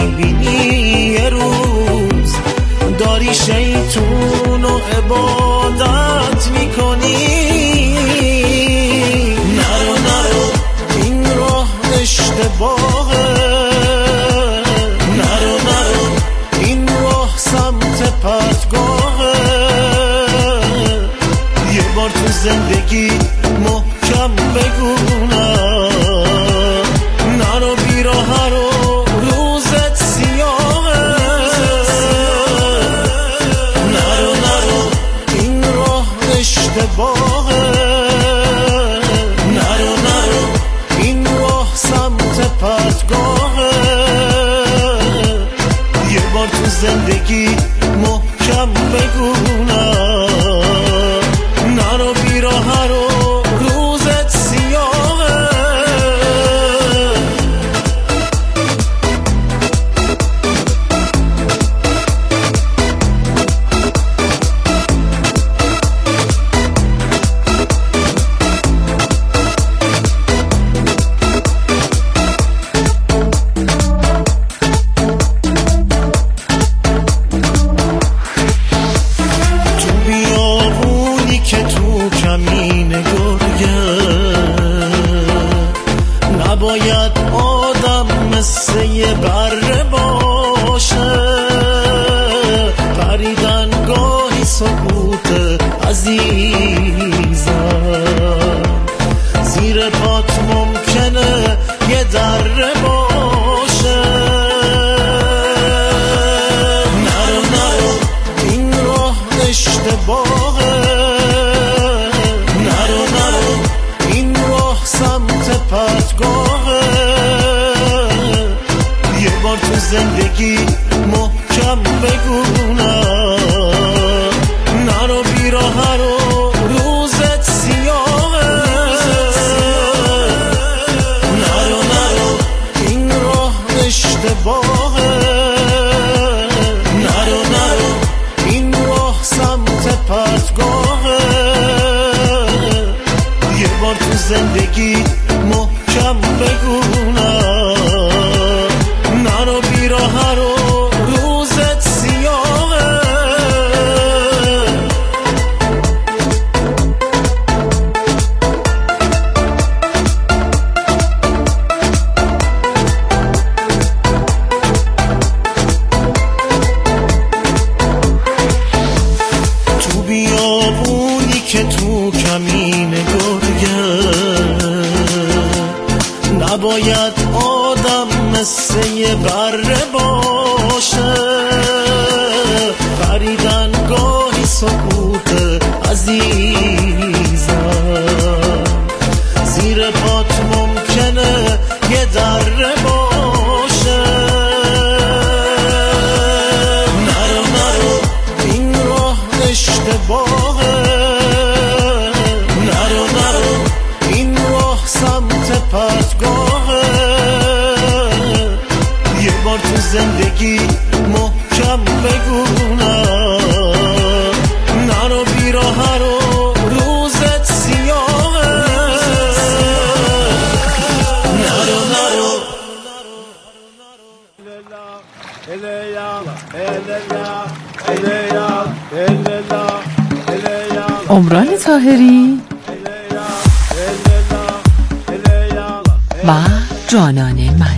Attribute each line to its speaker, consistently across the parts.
Speaker 1: میبینی یه روز داری شیطون و عبادت میکنی. نرو نرو این راه اشتباهه، نرو نرو این راه سمت پرتگاهه. یه بار تو زندگی محکم بگو نه، نرو بی راه رو روزت سیاهه. نرو نرو این راه اشتباهه، نرو نرو این راه سمت پرتگاهه. یه بار تو زندگی محکم بگو نه، نرو بی راه رو روزت سیاهه. نباید آدم مثل یه بره باشه، پریدن گاهی سکوت عزیزم، زیر پات ممکنه یه دره باشه. نرو نرو این راه اشتباهه، نرو نرو این راه سمت پرتگاهه. یه بار تو زندگی محکم بگو نه، نرو بی راه رو روزت سیاهه. نرو نرو این راه اشتباهه، نرو نرو این راه سمت پرتگاهه. یه بار تو زندگی محکم بگو نه، نرو بی راه رو روزت سیاهه. تو بیابونی که تو کمین گرگه، نباید آدم مثل یه بره باشه، پریدن گاهی سکوت عزیزم، زیر پات ممکنه یه دره باشه. نرو نرو این راه اشتباهه، نرو نرو این راه سمت پرتگاهه. یه بار تو زندگی محکم بگو نه، نرو بی راه رو روزت سیاهه. نرو نرو
Speaker 2: عمران طاهری و جانان من.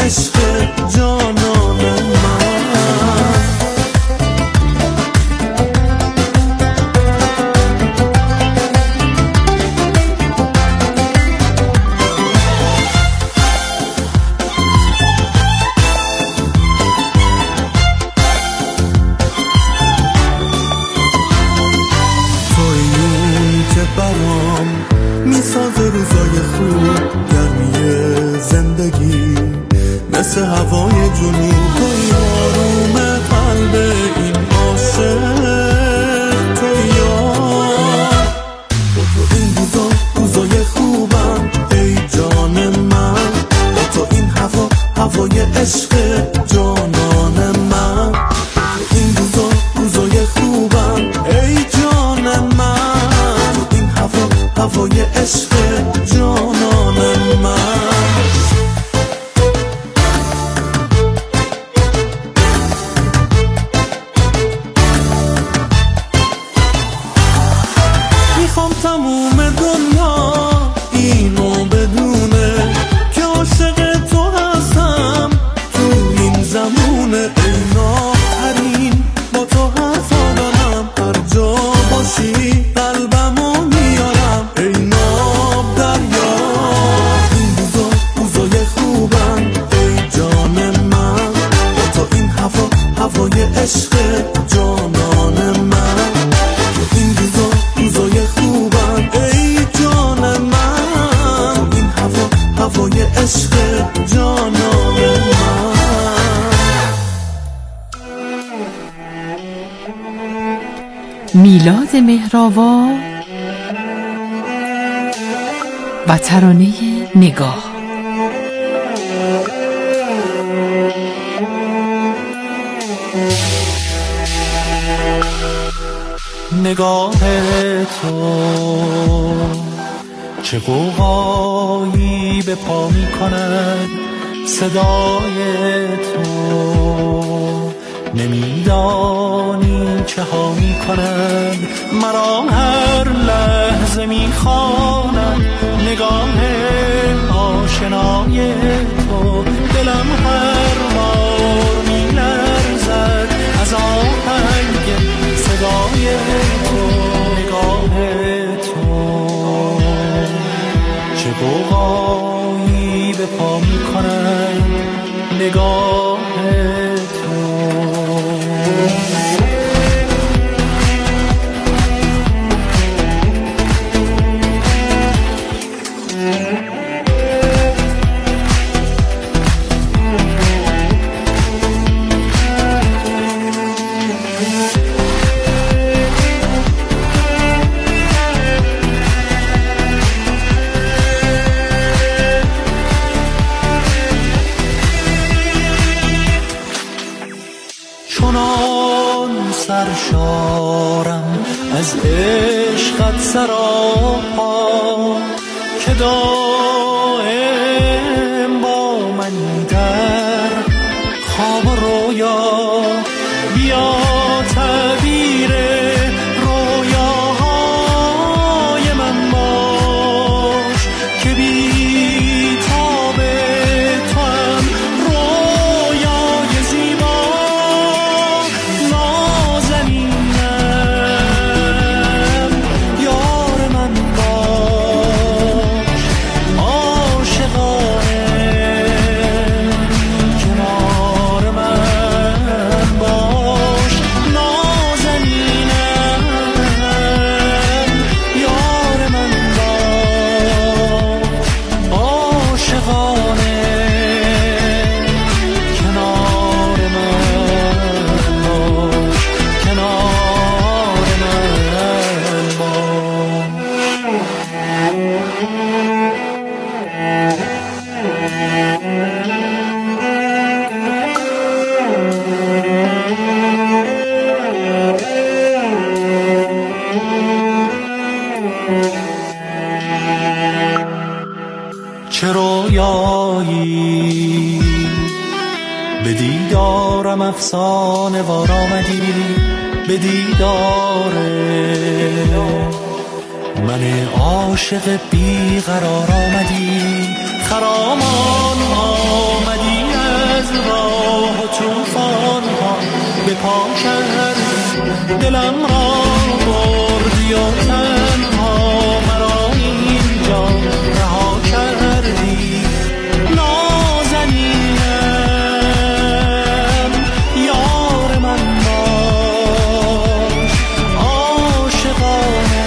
Speaker 1: عشق جانان من. برام میسازه روزای خوب، گرمی زندگی مثل هوای جنوب. توی آروم قلب این عاشق، توی یار با تو این روزای خوبم ای جان من. با تو این هوای عشق جانان من. با این روزای خوبم ای جان من. هوای عشق جانان من. میخوام تموم دنیا اینو بدونه که عاشق تو هستم تو این زمونه. ای ناخرین با تو حرفا دارم، هر جا باشی قلبمو میارم. ای ناب دریا این روزای خوبم ای جان من. با تو این هوای عشق جانان من. این روزای خوبم ای جان من. این هوای عشق جانان من.
Speaker 2: میلاد مهرآوا و ترانه نگاه.
Speaker 1: نگاه تو چه غوغایی به پا می کند، صدای تو نمیدانی چه ها می کند. مرا هر لحظه می خواند نگاه آشنای تو. دلم هر بار می لرزد از آهنگ صدای تو. نگاه تو چه غوغایی به پا می کند، نگاه چنان سرشارم از عشقت سراپا که دائم با من در خواب و رویا. بیا تعبیر رویاهای من باش که بی تاب تو هم رویای زیبا. نازنینم یار من باش، عاشقانه کنار من باش. نازنینم یار من باش، عاشقانه کنار من باش، کنار من چه رویایی به دیدارم افسانه وار آمدی، به دیدار من عاشق بیقرار آمدی. خرامان آمدی راه و طوفان ها به پا کردی، دلم را بردی و تنها مرا اینجا رها کردی. نازنینم یار من باش، عاشقانه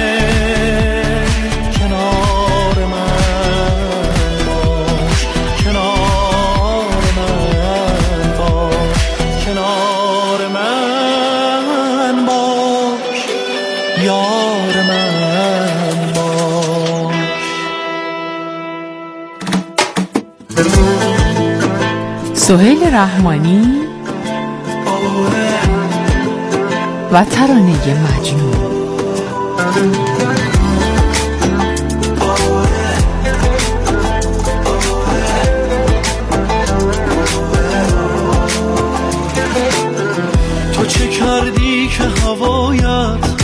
Speaker 1: کنار من باش، کنار من باش، کنار من باش، یار من باش.
Speaker 2: سهیل رحمانی و ترانه مجنون.
Speaker 1: تو چه کردی که هوایت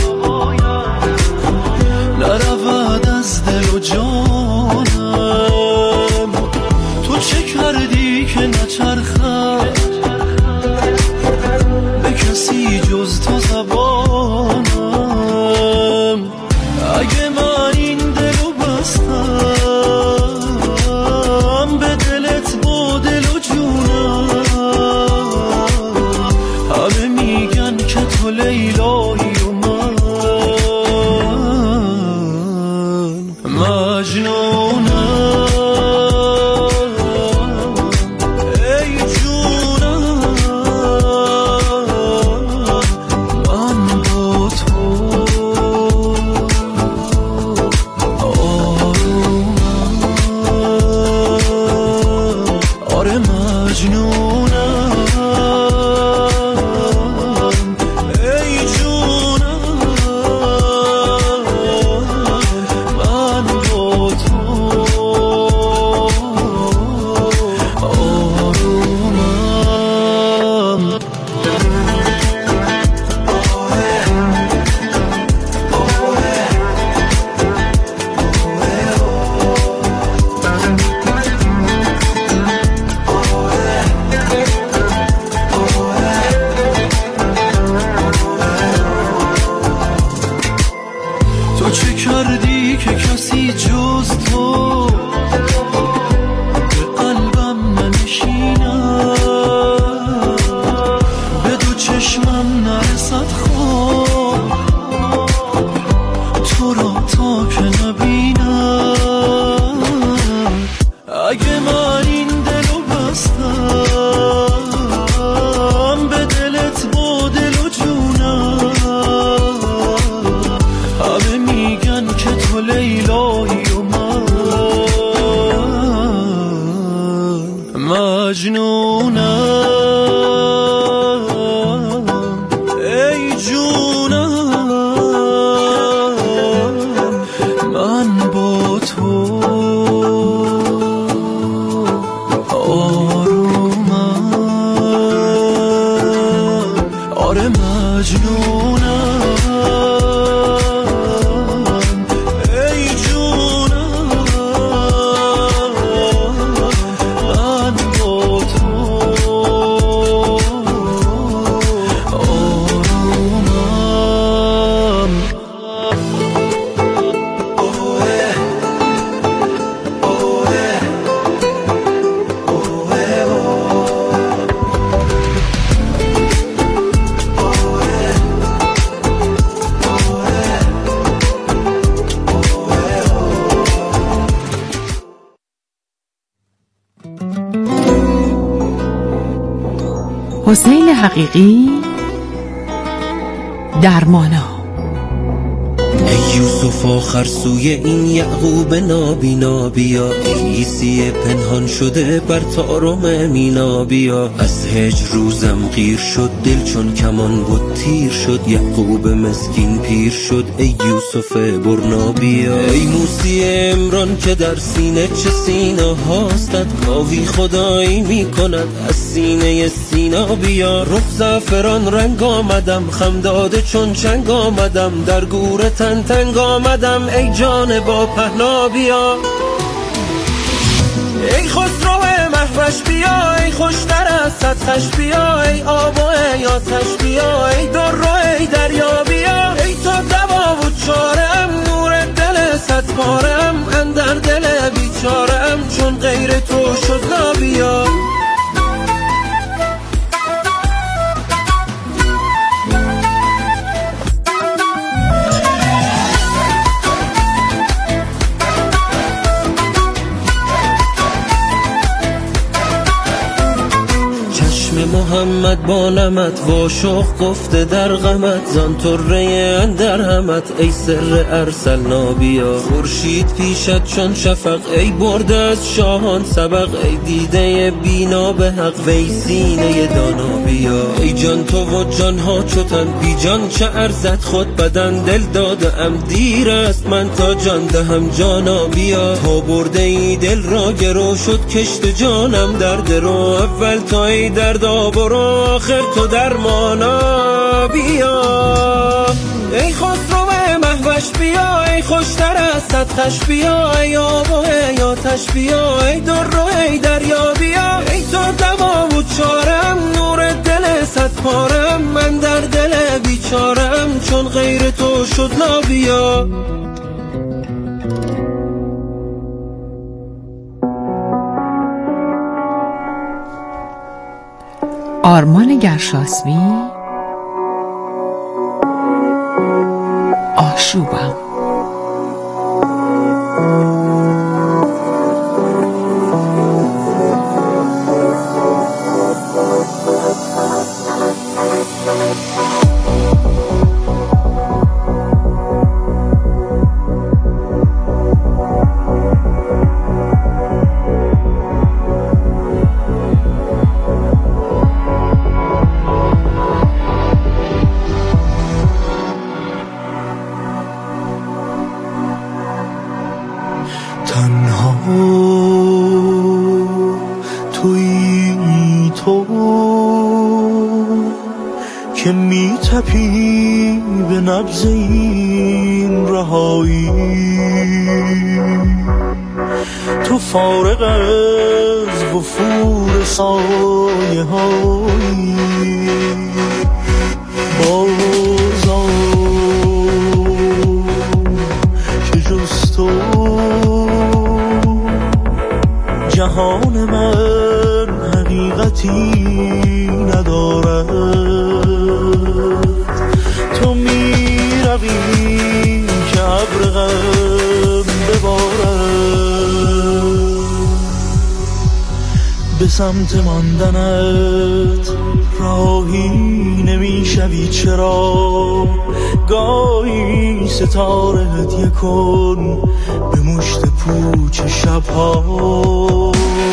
Speaker 1: نرود از دل و جانم؟ تو چه کردی که نچرخد به کسی جز تو زبانم؟ اگه من این دلو بستم به دلت با دل و جونم، همه میگن که تو لیلایی و من مجنونم. ای جونم من با تو آرومم، آره مجنونم. ای جونم من با تو آرومم. تو چه کردی که کسی جز تو به قلبم ننشیند، به دو چشمم نرسد خواب تو را تا که نبینم. اگه من این دلو بستم به دلت با دل و جونم، همه میگن که تو لیلایی و من مجنونم. ای جونم من با تو آرومم، آره مجنونم. ای جونم من با تو آرومم.
Speaker 2: حسین حقیقی درمانا.
Speaker 3: ای یوسف آخر سوی این یعقوب نابینا بیا، عیسی پنهان شده بر طارم مینا بیا. از هجر روزم غیر شد دل چون کمان بود تیر شد، یعقوب مسکین پیر شد ای یوسف برنا بیا. ای موسی عمران که در سینه چه سینا هاستت، گاوی خدایی می کند از سینه سینا بیا. رخ زعفران رنگ آمدم خم داده چون چنگ آمدم، در گور تن تنگ آمدم ای جان با پهنا بیا. ای خسرو مهوش بیا، ای خوش سطحش بیا، ای آب و ای آتش بیا، ای در و ای دریا بیا، ای تو دوا و چارم، نور دل صد پارم، اندر دل بیچارم، چون غیر تو شد نابیا. محمد با نمت واشخ گفته در غمت، زان طره اندر همت ای سر ارسل نابیا. خورشید پیشت چون شفق، ای برده از شاهان سبق، ای دیده بینا به حق، وی سینه دانا بیا. ای جان تو و جانها چوتن، بی جان چه ارزد خود بدن، دل داده ام دیر است من تا جان دهم جانا بیا. تا برده ای دل را گرو شد کشت جانم درد رو، اول تا ای درد برو آخر تو درمانا بیا. ای خسرو مهوش بیا، ای خوشتر از سطحش بیا، ای آب و ای آتش بیا، ای در و ای دریا بیا، ای تو دوا و چارم، نور دل صد پارم، من در دل بیچارم، چون غیر تو شد نابیا.
Speaker 2: آرمان گرشاسبی، آشوبم.
Speaker 1: تنها تویی تو که میتپی به نبض این رهایی، تو فارغ از وفور سایه هایی، بازم که جز تو جهان من حقیقتی ندارد. تو میروی که ابر غم ببارد، به سمت ماندنت راهی نمیشوی چرا؟ گاهی ستارهت یکن به مشت پوچ شبها.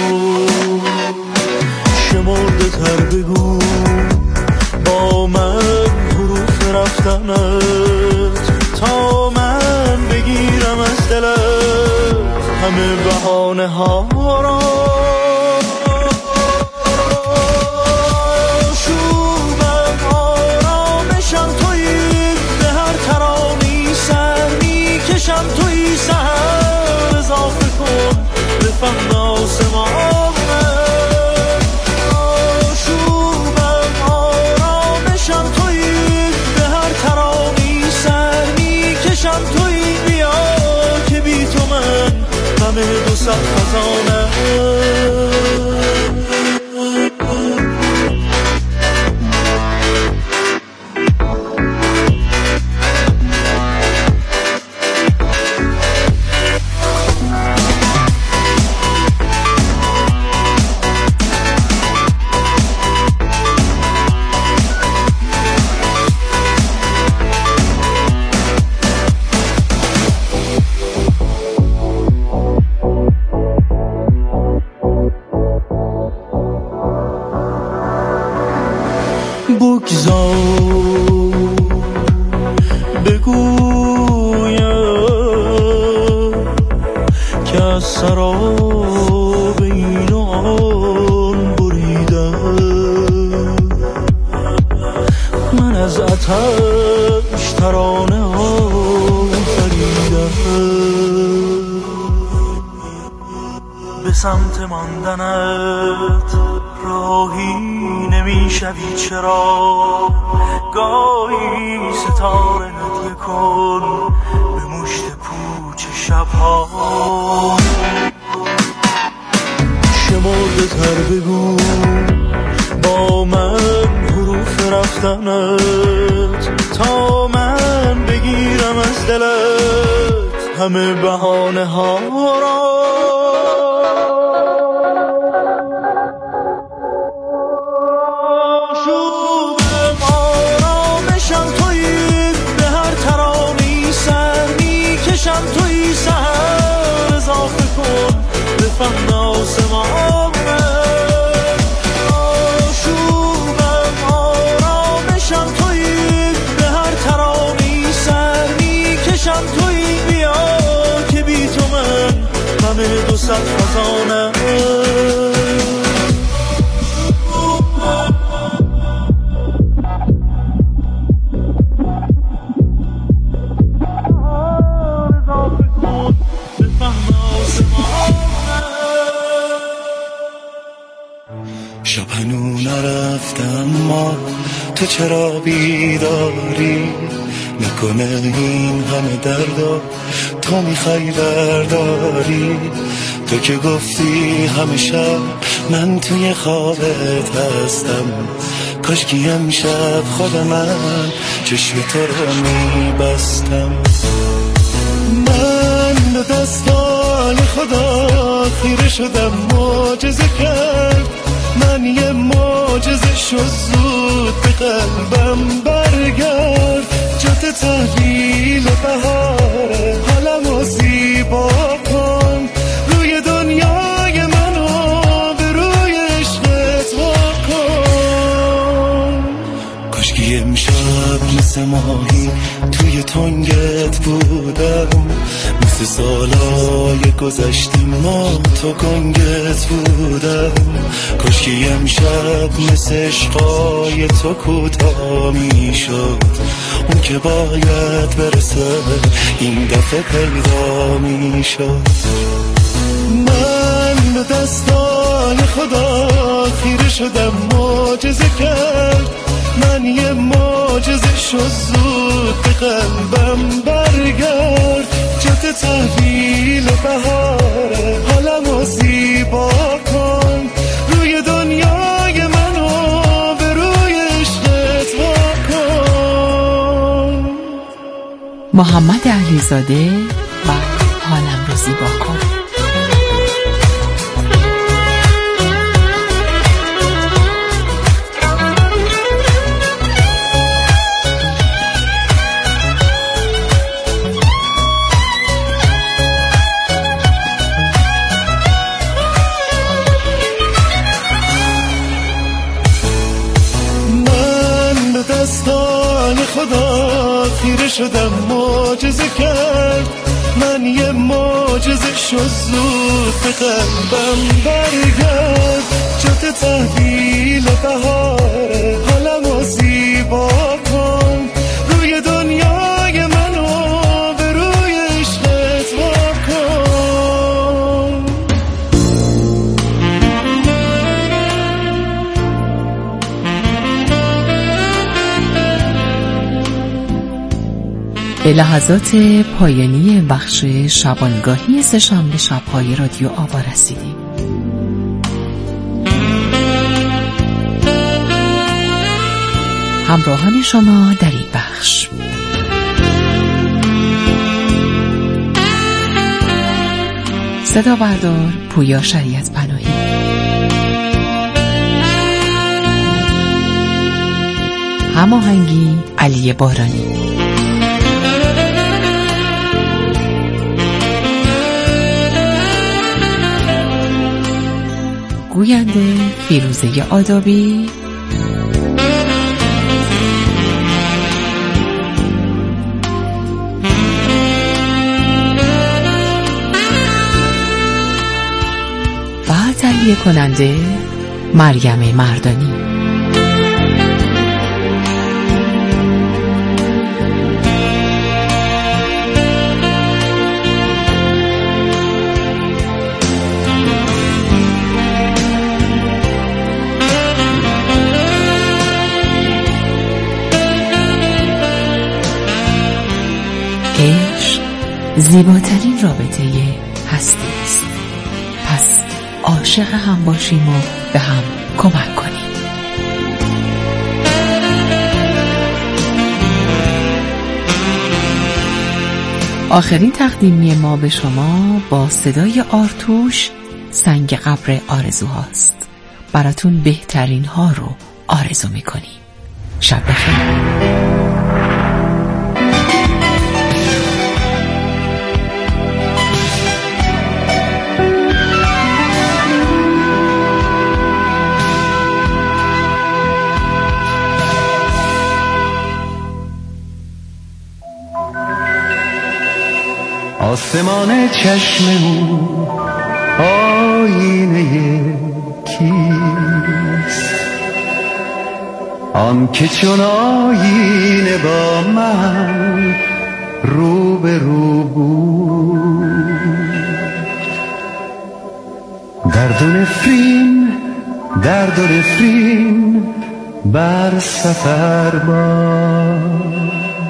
Speaker 1: شمرده تر بگو با من حروف رفتنت، تا من بگیرم از دلت همه بهانه ها را. توی سهر اضافه کن به فهم آسمانم، آشوبم آرامشم توی به هر ترانی سر میکشم توی بیا که بی تو من غم دو صد خزانم. ماندنت راهی نمیشوی چرا گاهی ستاره هدیه کن به مشت پوچ شبها شمرده تر بگو با من حروف رفتنت تا من بگیرم از دلت همه بهانه ها را شوقم آرامشم تویی به هر ترانه‌ای سر میکشم تویی سهر اضافه کن به فهم آسمان شوقم آرامشم تویی به هر ترانه‌ای سر میکشم تویی بیا که بی تو من همه 200 خزانه
Speaker 4: شب هنو نرفتم ما تو چرا بیداری نکنه این همه دردا تو میخوای برداری تو که گفتی همه شب من توی خوابت هستم کاشکی امشب خود من چشم تو رو میبستم من به دستان خدا خیره شدم معجزه کرد من یه معجزه شد زود به قلبم برگرد جات تحویل بهاره حالمو زیبا کن روی دنیای منو به روی عشقت واکن کاشکی امشب مثل ماهی توی تنگت بودم مثل سالای گذشته ما تو گنگت بودم کاشکی امشب مثل عشقای تو کوتاه میشد اون که باید برسه این دفعه پیدا میشد من به دستان خدا خیره شدم معجزه کرد من یه معجزه شد زود به قلبم برگرد جات تحویل بهاره حالمو زیبا کن روی دنیای منو به روی عشقت واکن
Speaker 2: محمد علیزاده و حالم رو زیبا کن.
Speaker 4: خدا خیره شدم معجزه کرد من یه معجزه شد زود به قلبم برگرد جات تحویل بهاره حالمو زیبا کن روی دنیای منو به روی عشقت واکن
Speaker 2: به لحظات پایانی بخش شبانگاهی سه‌شنبه شب‌های رادیو آوا رسیدیم. همراهان شما در این بخش صدا بردار پویا شریعت پناهی، هماهنگی علی بارانی، گوینده فیروزه آدابی، و تهیه کننده مریم مردانی. زیباترین رابطه هستی است. پس عاشق هم باشیم و به هم کمک کنیم. آخرین تقدیمی ما به شما با صدای آرتوش سنگ قبر آرزوهاست. براتون بهترین ها رو آرزو میکنیم. شب بخیر.
Speaker 1: آسمان چشم او آینه کیست؟ آن که چون آینه با من رو به رو بود. درد و نفرین بر سفر باد،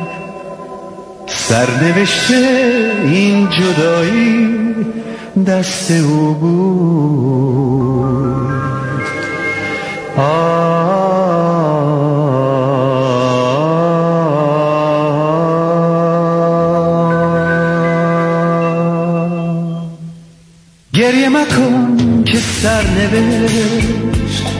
Speaker 1: سرنوشته این جدایی دست او بود. گریه مکن که سرنوشت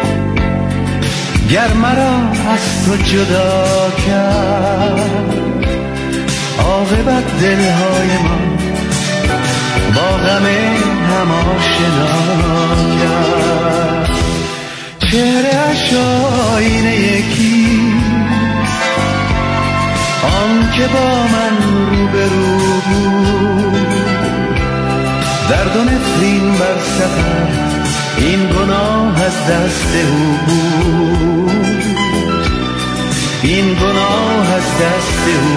Speaker 1: گر مرا از تو جدا کرد، عاقبت دلهای ما با غم هم آشنا کرد. چهره‌اش آینه کیست؟ آن که با من روبرو بود. درد و نفرین بر سفر این گناه از دست او بود. این گناه از دست او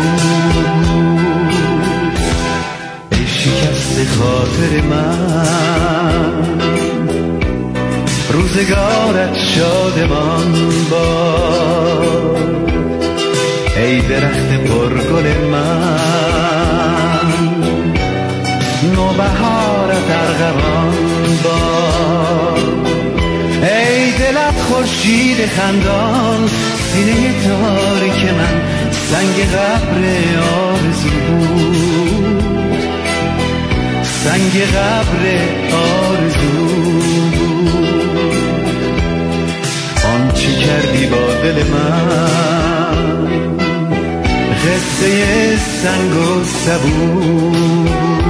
Speaker 1: بود. ای شکست خاطر من، روزگارت شادمان باد. ای درخت پرگل من، نوبهارت ارغوان باد. ای دلت خورشید خندان، سینه تاریک من سنگ قبر آرزو بود. سنگ قبر آرزو بود. آنچه کردی با دل من قصه سنگ و سبو.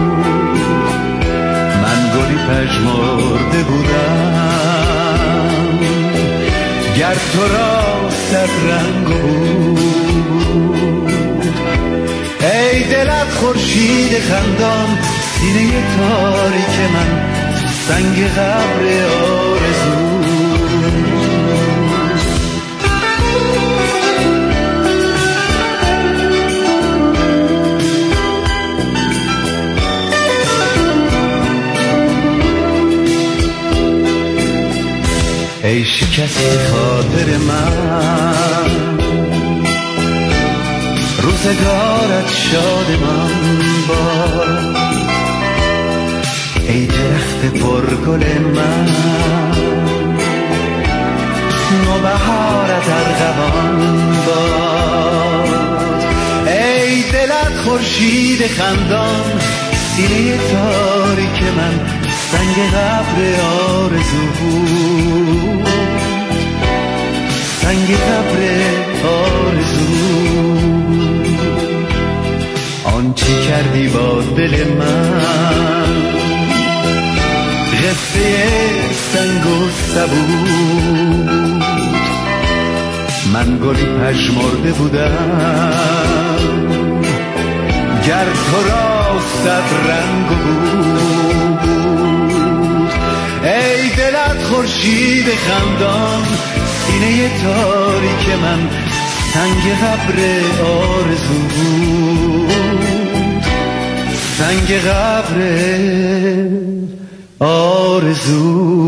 Speaker 1: من گلی پژمرده بودم گر تو را صد رنگ بود. ای دلت خورشید خندان، سینه تاریک من سنگ قبر آرزو. ای شکست خاطر من، روزگارت شادمان باد. ای درخت پرگل من، نوبهارت ارغوان باد. ای دلت خورشید خندان، سینه تاریک من سنگ قبر آرزو بود. سنگ قبر آرزو. آنچه کردی با دل من قصه سنگ و سبو. من گلی پژمرده بودم گر تو را صد رنگ بود. ای دلت خورشید خندان، سینه تاریک من سنگ قبر آرزو بود. سنگ قبر آرزو.